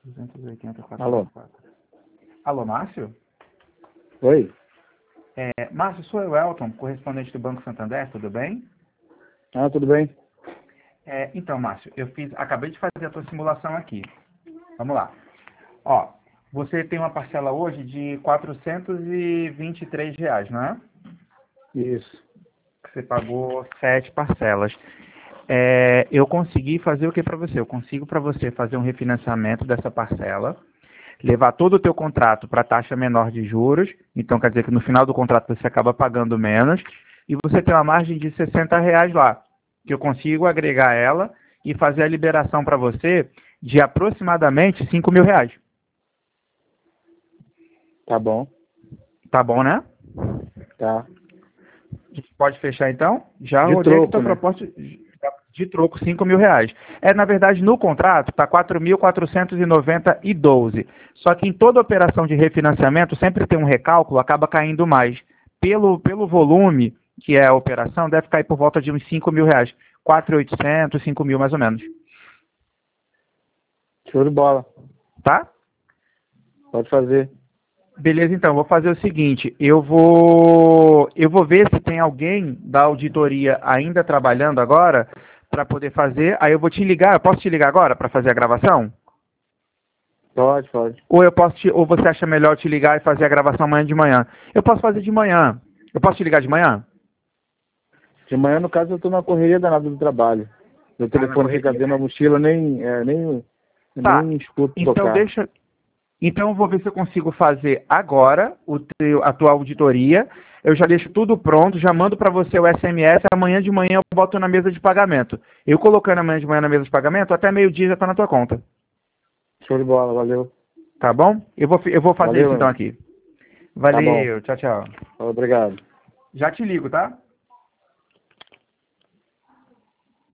Alô? Alô, Márcio? Oi? Márcio, sou eu, Elton, correspondente do Banco Santander, tudo bem? Ah, tudo bem? Então, Márcio, acabei de fazer a tua simulação aqui. Vamos lá. Ó, você tem uma parcela hoje de R$ 423, não é? Isso. Você pagou 7 parcelas. Eu consegui fazer o que para você? Eu consigo para você fazer um refinanciamento dessa parcela, levar todo o teu contrato para taxa menor de juros, então quer dizer que no final do contrato você acaba pagando menos, e você tem uma margem de R$ 60 lá, que eu consigo agregar ela e fazer a liberação para você de aproximadamente R$ 5.000. Tá bom. Tá bom, né? Tá. A gente pode fechar então? Já De rodei aqui troco, tua né? proposta de troco, R$ 5.000. Na verdade, no contrato está 4.490,12. Só que em toda operação de refinanciamento sempre tem um recálculo, acaba caindo mais. Pelo volume que é a operação, deve cair por volta de uns R$ 5.000. 4.800, 5.000 mais ou menos. Show de bola. Tá? Pode fazer. Beleza, então, vou fazer o seguinte, eu vou ver se tem alguém da auditoria ainda trabalhando agora para poder fazer, aí eu vou te ligar, eu posso te ligar agora para fazer a gravação? Pode. Ou você acha melhor eu te ligar e fazer a gravação amanhã de manhã? Eu posso fazer de manhã. Eu posso te ligar de manhã? De manhã, no caso, eu tô na correria danada do trabalho. Meu telefone fica dentro da mochila, nem escuto Então tocar. Então eu vou ver se eu consigo fazer agora a tua auditoria. Eu já deixo tudo pronto, já mando para você o SMS. Amanhã de manhã eu boto na mesa de pagamento. Eu colocando amanhã de manhã na mesa de pagamento, até meio-dia já está na tua conta. Show de bola, valeu. Tá bom? Eu vou fazer Valeu, isso então irmão. aqui. Tá bom. Valeu, tchau, tchau. Obrigado. Já te ligo, tá?